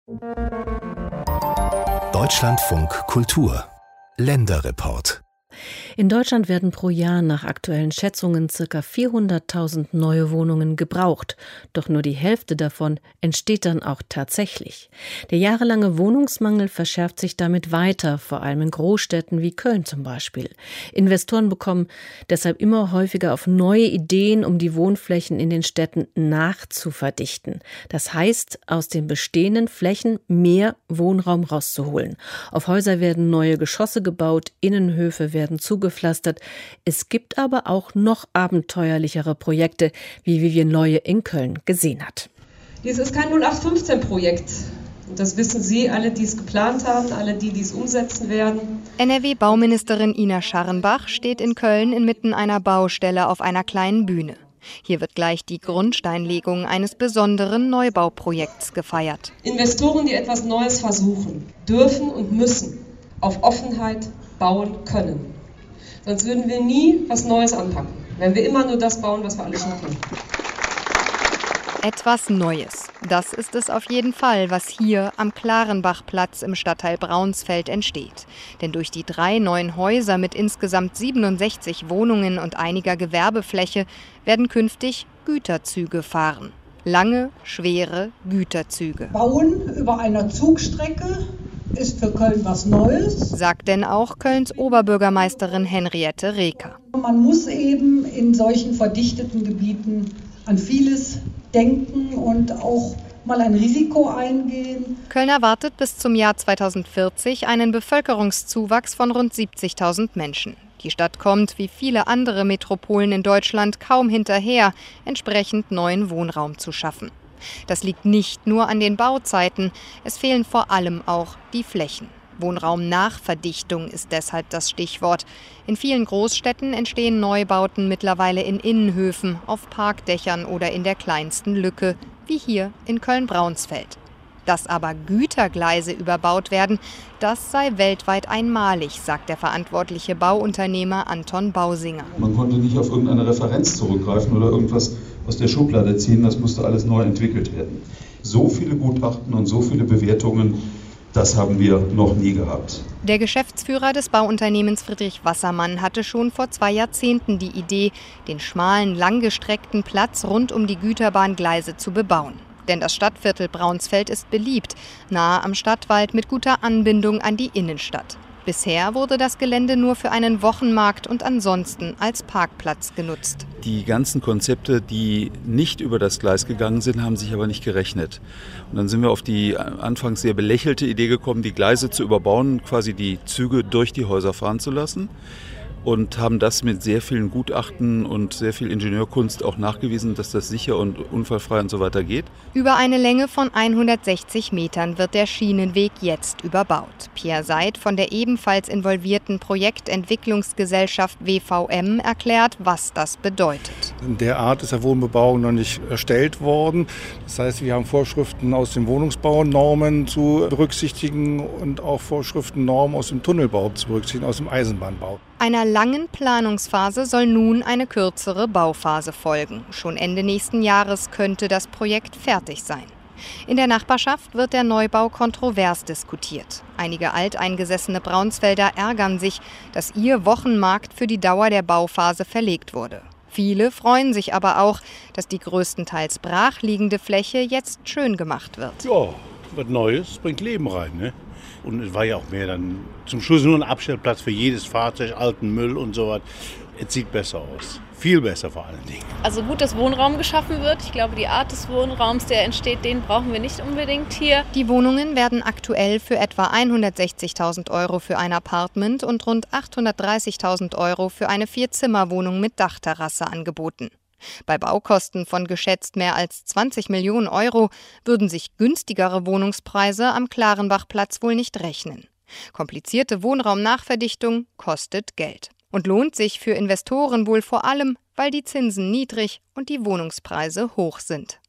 Deutschlandfunk Kultur Länderreport. In Deutschland werden pro Jahr nach aktuellen Schätzungen ca. 400.000 neue Wohnungen gebraucht. Doch nur die Hälfte davon entsteht dann auch tatsächlich. Der jahrelange Wohnungsmangel verschärft sich damit weiter, vor allem in Großstädten wie Köln zum Beispiel. Investoren bekommen deshalb immer häufiger auf neue Ideen, um die Wohnflächen in den Städten nachzuverdichten. Das heißt, aus den bestehenden Flächen mehr Wohnraum rauszuholen. Auf Häuser werden neue Geschosse gebaut, Innenhöfe werden zugepflastert. Es gibt aber auch noch abenteuerlichere Projekte, wie Vivian Leue in Köln gesehen hat. Dies ist kein 0815-Projekt. Und das wissen Sie, alle, die es geplant haben, alle, die es umsetzen werden. NRW-Bauministerin Ina Scharrenbach steht in Köln inmitten einer Baustelle auf einer kleinen Bühne. Hier wird gleich die Grundsteinlegung eines besonderen Neubauprojekts gefeiert. Investoren, die etwas Neues versuchen, dürfen und müssen auf Offenheit bauen können. Sonst würden wir nie was Neues anpacken, wenn wir immer nur das bauen, was wir alle schon kennen. Etwas Neues. Das ist es auf jeden Fall, was hier am Klarenbachplatz im Stadtteil Braunsfeld entsteht. Denn durch die 3 neuen Häuser mit insgesamt 67 Wohnungen und einiger Gewerbefläche werden künftig Güterzüge fahren. Lange, schwere Güterzüge. Bauen über einer Zugstrecke ist für Köln was Neues, sagt denn auch Kölns Oberbürgermeisterin Henriette Reker. Man muss eben in solchen verdichteten Gebieten an vieles denken und auch mal ein Risiko eingehen. Köln erwartet bis zum Jahr 2040 einen Bevölkerungszuwachs von rund 70.000 Menschen. Die Stadt kommt, wie viele andere Metropolen in Deutschland, kaum hinterher, entsprechend neuen Wohnraum zu schaffen. Das liegt nicht nur an den Bauzeiten, es fehlen vor allem auch die Flächen. Wohnraumnachverdichtung ist deshalb das Stichwort. In vielen Großstädten entstehen Neubauten mittlerweile in Innenhöfen, auf Parkdächern oder in der kleinsten Lücke, wie hier in Köln-Braunsfeld. Dass aber Gütergleise überbaut werden, das sei weltweit einmalig, sagt der verantwortliche Bauunternehmer Anton Bausinger. Man konnte nicht auf irgendeine Referenz zurückgreifen oder irgendwas aus der Schublade ziehen, das musste alles neu entwickelt werden. So viele Gutachten und so viele Bewertungen, das haben wir noch nie gehabt. Der Geschäftsführer des Bauunternehmens Friedrich Wassermann hatte schon vor 2 Jahrzehnten die Idee, den schmalen, langgestreckten Platz rund um die Güterbahngleise zu bebauen. Denn das Stadtviertel Braunsfeld ist beliebt, nahe am Stadtwald mit guter Anbindung an die Innenstadt. Bisher wurde das Gelände nur für einen Wochenmarkt und ansonsten als Parkplatz genutzt. Die ganzen Konzepte, die nicht über das Gleis gegangen sind, haben sich aber nicht gerechnet. Und dann sind wir auf die anfangs sehr belächelte Idee gekommen, die Gleise zu überbauen, quasi die Züge durch die Häuser fahren zu lassen. Und haben das mit sehr vielen Gutachten und sehr viel Ingenieurkunst auch nachgewiesen, dass das sicher und unfallfrei und so weiter geht. Über eine Länge von 160 Metern wird der Schienenweg jetzt überbaut. Pierre Seid von der ebenfalls involvierten Projektentwicklungsgesellschaft WVM erklärt, was das bedeutet. In der Art ist der Wohnbebauung noch nicht erstellt worden. Das heißt, wir haben Vorschriften aus den Wohnungsbaunormen zu berücksichtigen und auch Vorschriften, Normen aus dem Tunnelbau zu berücksichtigen, aus dem Eisenbahnbau. Einer langen Planungsphase soll nun eine kürzere Bauphase folgen. Schon Ende nächsten Jahres könnte das Projekt fertig sein. In der Nachbarschaft wird der Neubau kontrovers diskutiert. Einige alteingesessene Braunsfelder ärgern sich, dass ihr Wochenmarkt für die Dauer der Bauphase verlegt wurde. Viele freuen sich aber auch, dass die größtenteils brachliegende Fläche jetzt schön gemacht wird. Ja, was Neues, bringt Leben rein, ne? Und es war ja auch mehr dann zum Schluss nur ein Abstellplatz für jedes Fahrzeug, alten Müll und so was. Es sieht besser aus. Viel besser vor allen Dingen. Also gut, dass Wohnraum geschaffen wird. Ich glaube, die Art des Wohnraums, der entsteht, den brauchen wir nicht unbedingt hier. Die Wohnungen werden aktuell für etwa 160.000 € für ein Apartment und rund 830.000 € für eine 4-Zimmer-Wohnung mit Dachterrasse angeboten. Bei Baukosten von geschätzt mehr als 20 Millionen € würden sich günstigere Wohnungspreise am Klarenbachplatz wohl nicht rechnen. Komplizierte Wohnraumnachverdichtung kostet Geld und lohnt sich für Investoren wohl vor allem, weil die Zinsen niedrig und die Wohnungspreise hoch sind.